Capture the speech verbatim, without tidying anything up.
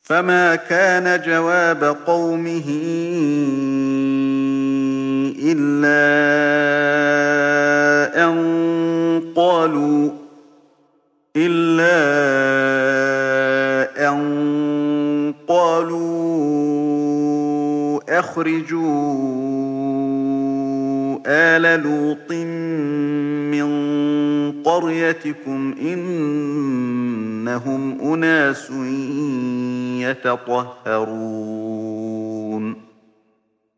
فما كان جواب قومه إلا أن قالوا إلا أن قالوا أخرجوا آل لوط من قريتكم إنهم أناس يتطهرون